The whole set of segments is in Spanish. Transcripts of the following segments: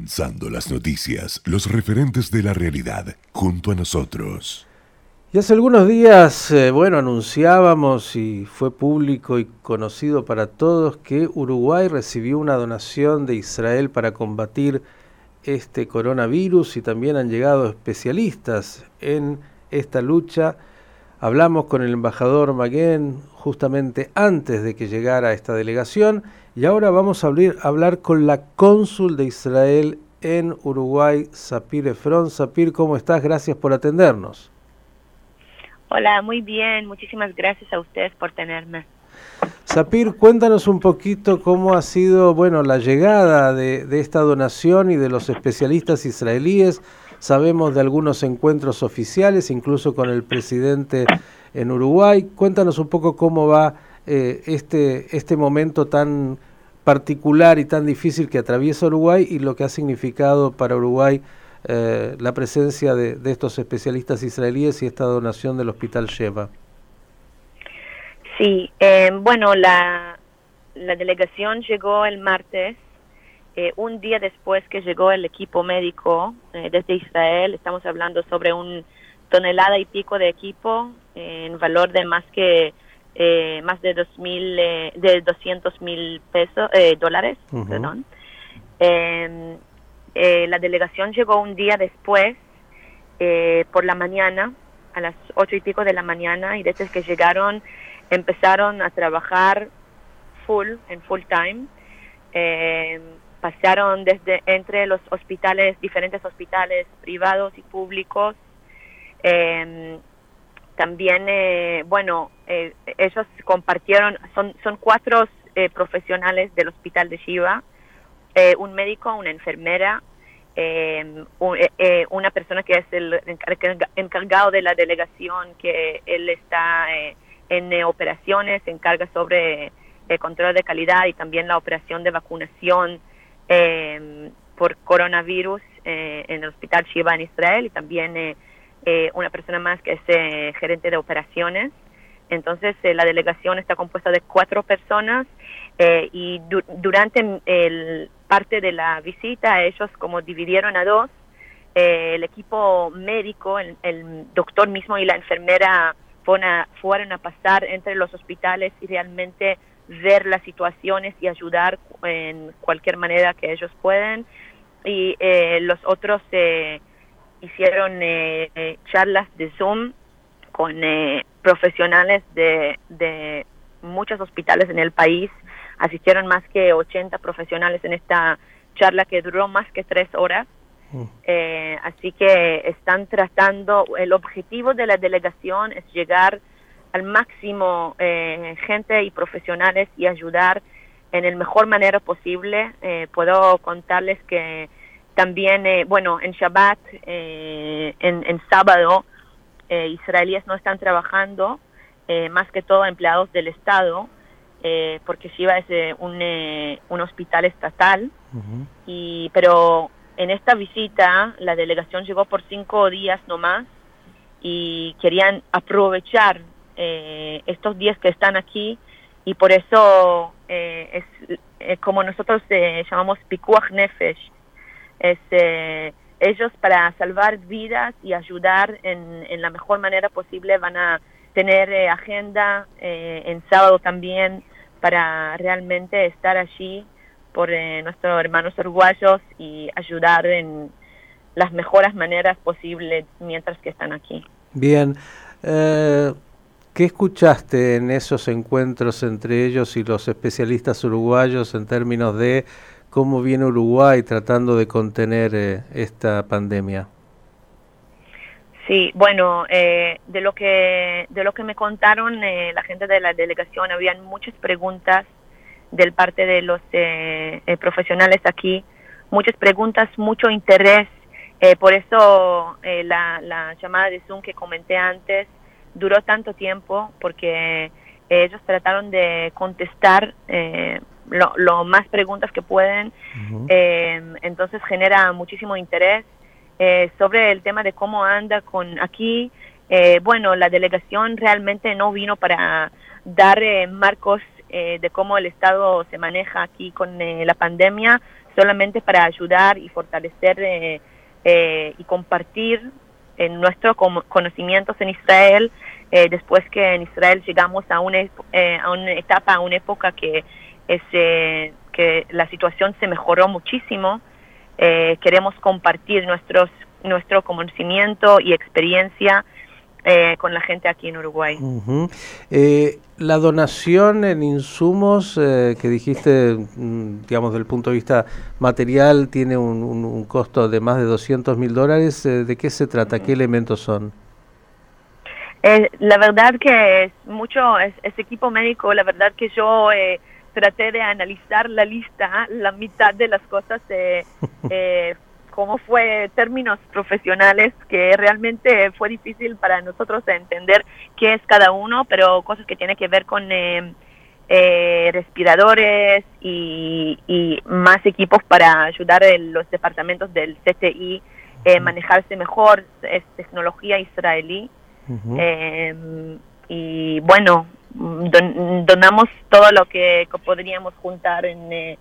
Condensando las noticias, los referentes de la realidad, junto a nosotros. Y hace algunos días, anunciábamos y fue público y conocido para todos que Uruguay recibió una donación de Israel para combatir este coronavirus y también han llegado especialistas en esta lucha. Hablamos con el embajador Maguen justamente antes de que llegara esta delegación y ahora vamos a hablar con la cónsul de Israel en Uruguay, Sapir Efron. Sapir, ¿cómo estás? Gracias por atendernos. Hola, muy bien. Muchísimas gracias a ustedes por tenerme. Sapir, cuéntanos un poquito cómo ha sido, la llegada de esta donación y de los especialistas israelíes. Sabemos de algunos encuentros oficiales, incluso con el presidente en Uruguay. Cuéntanos un poco cómo va este momento tan particular y tan difícil que atraviesa Uruguay y lo que ha significado para Uruguay la presencia de estos especialistas israelíes y esta donación del Hospital Sheba. Sí, la delegación llegó el martes, un día después que llegó el equipo médico desde Israel. Estamos hablando sobre 1,5 toneladas de equipo en valor de más de 200,000 dólares. Uh-huh. Perdón. La delegación llegó un día después, por la mañana, a las 8:00 de la mañana, y desde que llegaron empezaron a trabajar full time. Pasaron entre los diferentes hospitales privados y públicos. También, ellos compartieron, son 4 profesionales del hospital de Sheba. Un médico, una enfermera, una persona que es el encargado de la delegación, que él está en operaciones, se encarga sobre el control de calidad y también la operación de vacunación por coronavirus en el hospital Sheba en Israel, y también una persona más que es gerente de operaciones. Entonces la delegación está compuesta de 4 personas y durante parte de la visita ellos como dividieron a 2. El equipo médico, el doctor mismo y la enfermera fueron a pasar entre los hospitales y realmente ver las situaciones y ayudar en cualquier manera que ellos pueden. Y los otros hicieron charlas de Zoom con profesionales de muchos hospitales en el país. Asistieron más que 80 profesionales en esta charla que duró más que 3 horas. Así que están tratando, el objetivo de la delegación es llegar al máximo gente y profesionales y ayudar en la mejor manera posible. Puedo contarles que también, en Shabbat, en sábado, israelíes no están trabajando, más que todo empleados del Estado, porque Sheba es un hospital estatal. Uh-huh. Pero en esta visita la delegación llegó por 5 días nomás y querían aprovechar estos días que están aquí, y por eso es como nosotros llamamos Pikuach Nefesh. Ellos, para salvar vidas y ayudar en la mejor manera posible, van a tener agenda en sábado también para realmente estar allí por nuestros hermanos uruguayos y ayudar en las mejores maneras posibles mientras que están aquí. Bien, ¿qué escuchaste en esos encuentros entre ellos y los especialistas uruguayos en términos de cómo viene Uruguay tratando de contener esta pandemia? Sí, de lo que me contaron la gente de la delegación, habían muchas preguntas del parte de los profesionales aquí, muchas preguntas, mucho interés. Por eso la llamada de Zoom que comenté antes duró tanto tiempo, porque ellos trataron de contestar lo más preguntas que pueden. Uh-huh. Entonces genera muchísimo interés sobre el tema de cómo anda con aquí. La delegación realmente no vino para dar marcos de cómo el Estado se maneja aquí con la pandemia, solamente para ayudar y fortalecer y compartir nuestros conocimientos en Israel, después que en Israel llegamos a una etapa, a una época que la situación se mejoró muchísimo. Queremos compartir nuestro conocimiento y experiencia con la gente aquí en Uruguay. Uh-huh. La donación en insumos que dijiste, digamos, desde el punto de vista material, tiene un costo de más de $200.000. ¿De qué se trata? ¿Qué elementos son? La verdad que es equipo médico. La verdad que yo traté de analizar la lista, la mitad de las cosas como fue términos profesionales, que realmente fue difícil para nosotros entender qué es cada uno, pero cosas que tienen que ver con respiradores y más equipos para ayudar a los departamentos del CTI manejarse mejor. Es tecnología israelí. Uh-huh. Y bueno, donamos todo lo que podríamos juntar en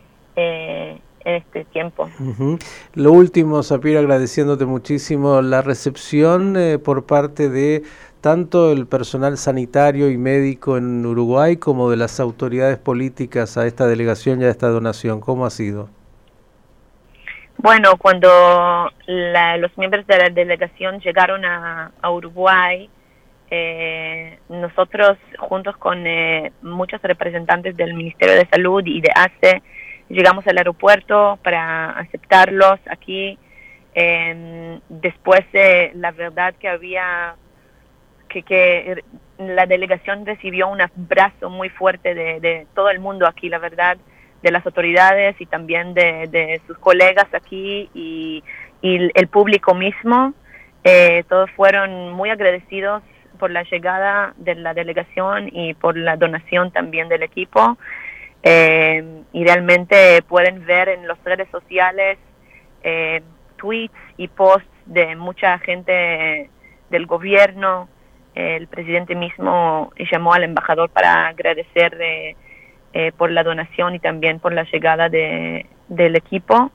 este tiempo. Uh-huh. Lo último, Sapir, agradeciéndote muchísimo la recepción por parte de tanto el personal sanitario y médico en Uruguay como de las autoridades políticas a esta delegación y a esta donación. ¿Cómo ha sido? Bueno, cuando los miembros de la delegación llegaron a Uruguay, nosotros juntos con muchos representantes del Ministerio de Salud y de ACE llegamos al aeropuerto para aceptarlos aquí. Después la verdad que había que la delegación recibió un abrazo muy fuerte de todo el mundo aquí, la verdad, de las autoridades y también de sus colegas aquí y el público mismo. Todos fueron muy agradecidos por la llegada de la delegación y por la donación también del equipo. Y realmente pueden ver en las redes sociales tweets y posts de mucha gente del gobierno. El presidente mismo llamó al embajador para agradecer por la donación y también por la llegada del equipo.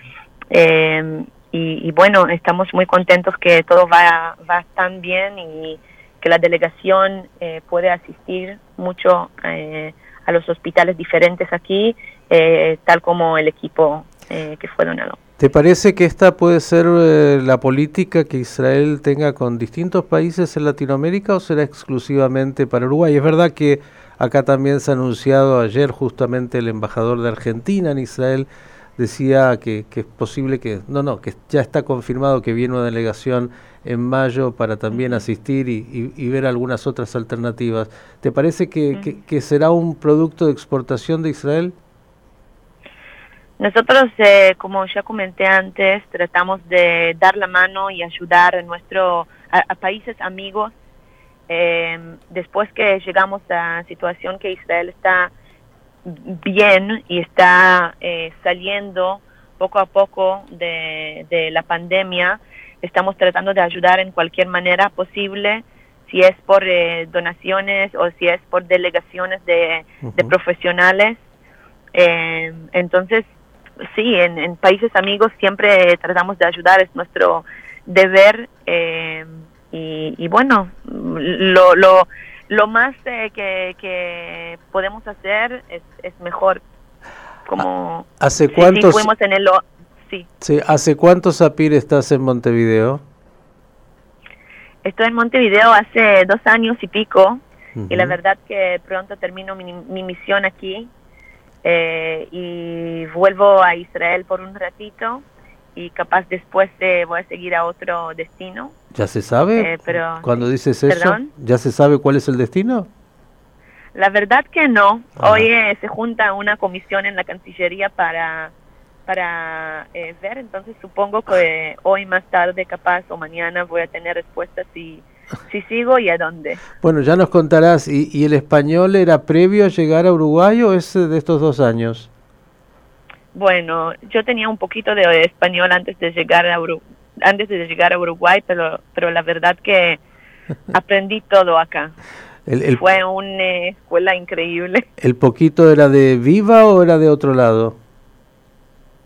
Y bueno, estamos muy contentos que todo va tan bien y que la delegación puede asistir mucho a los hospitales diferentes aquí, tal como el equipo que fue donado. ¿Te parece que esta puede ser la política que Israel tenga con distintos países en Latinoamérica o será exclusivamente para Uruguay? Es verdad que acá también se ha anunciado ayer justamente el embajador de Argentina en Israel decía que es posible que ya está confirmado que viene una delegación en mayo para también asistir y ver algunas otras alternativas. ¿Te parece que será un producto de exportación de Israel? Nosotros, como ya comenté antes, tratamos de dar la mano y ayudar a países amigos. Después que llegamos a la situación que Israel está bien y está saliendo poco a poco de la pandemia, estamos tratando de ayudar en cualquier manera posible, si es por donaciones o si es por delegaciones de profesionales. Entonces, sí, en países amigos siempre tratamos de ayudar, es nuestro deber. Y bueno, lo más que podemos hacer es mejor. Como ¿Hace cuántos? Fuimos en Sí, ¿hace cuántos, Sapir, estás en Montevideo? Estoy en Montevideo hace 2 años y pico, y la verdad que pronto termino mi misión aquí y vuelvo a Israel por un ratito y capaz después voy a seguir a otro destino. ¿Ya se sabe? Pero, cuando dices eso, ¿perdón? ¿Ya se sabe cuál es el destino? La verdad que no. Hoy se junta una comisión en la Cancillería para ver, entonces supongo que hoy más tarde capaz o mañana voy a tener respuestas si sigo y a dónde. Bueno, ya nos contarás. ¿Y el español era previo a llegar a Uruguay o es de estos 2 años? Bueno, yo tenía un poquito de español antes de llegar a Uruguay, pero la verdad que aprendí todo acá. Fue una escuela increíble. ¿El poquito era de Viva o era de otro lado?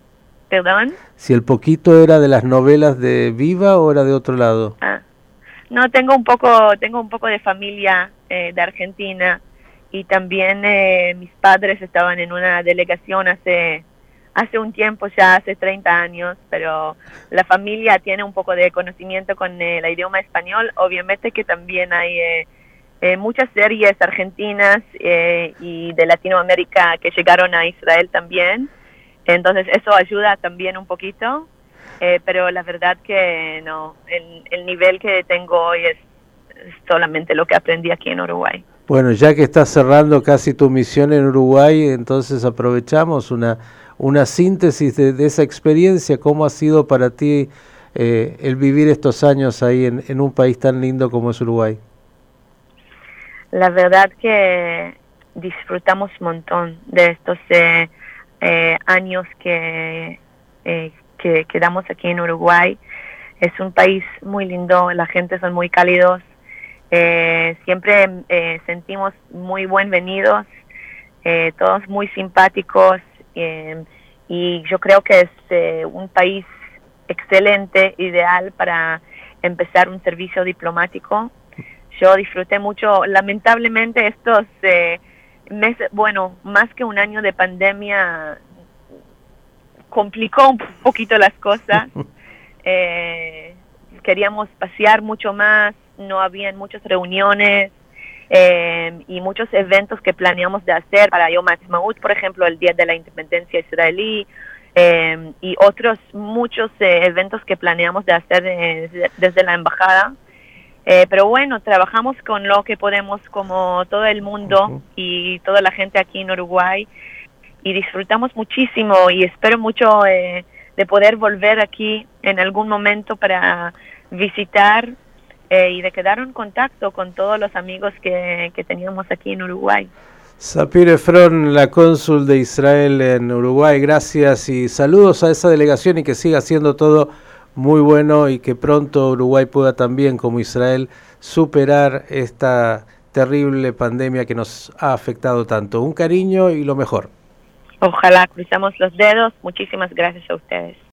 ¿Perdón? Si el poquito era de las novelas de Viva o era de otro lado. No, tengo un poco de familia de Argentina, y también mis padres estaban en una delegación hace un tiempo, ya hace 30 años, pero la familia tiene un poco de conocimiento con el idioma español. Obviamente que también hay muchas series argentinas y de Latinoamérica que llegaron a Israel también, entonces eso ayuda también un poquito, pero la verdad que no, el nivel que tengo hoy es solamente lo que aprendí aquí en Uruguay. Bueno, ya que estás cerrando casi tu misión en Uruguay, entonces aprovechamos una síntesis de esa experiencia. ¿Cómo ha sido para ti el vivir estos años ahí en un país tan lindo como es Uruguay? La verdad que disfrutamos un montón de estos años que quedamos aquí en Uruguay. Es un país muy lindo, la gente son muy cálidos, siempre sentimos muy bienvenidos, todos muy simpáticos, y yo creo que es un país excelente, ideal para empezar un servicio diplomático. Yo disfruté mucho. Lamentablemente estos meses, bueno, más que un año de pandemia, complicó un poquito las cosas. Queríamos pasear mucho más, no habían muchas reuniones y muchos eventos que planeamos de hacer para Yom Ha'atzmaut, por ejemplo, el Día de la Independencia Israelí, y otros muchos eventos que planeamos de hacer desde la embajada. Pero bueno, trabajamos con lo que podemos, como todo el mundo y toda la gente aquí en Uruguay, y disfrutamos muchísimo, y espero mucho de poder volver aquí en algún momento para visitar y de quedar en contacto con todos los amigos que teníamos aquí en Uruguay. Sapir Efron, la cónsul de Israel en Uruguay, gracias y saludos a esa delegación, y que siga siendo todo muy bueno, y que pronto Uruguay pueda también, como Israel, superar esta terrible pandemia que nos ha afectado tanto. Un cariño y lo mejor. Ojalá, cruzamos los dedos. Muchísimas gracias a ustedes.